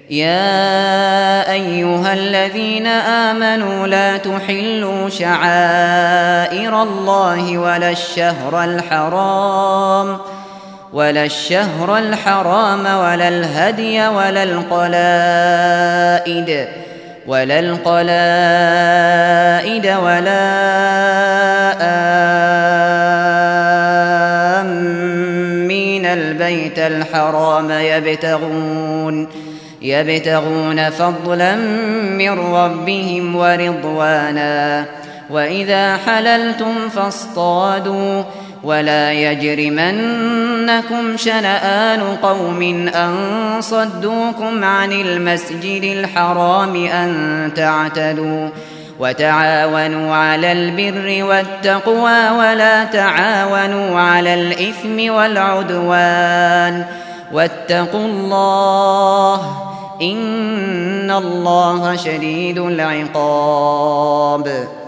يا أيها الذين آمنوا لا تحلوا شعائر الله ولا الشهر الحرام ولا الهدي ولا القلائد ولا آمين البيت الحرام يبتغون فضلا من ربهم ورضوانا وإذا حللتم فاصطادوا ولا يجرمنكم شنآن قوم أن صدوكم عن المسجد الحرام أن تعتدوا وتعاونوا على البر والتقوى ولا تعاونوا على الإثم والعدوان واتقوا الله إن الله شديد العقاب.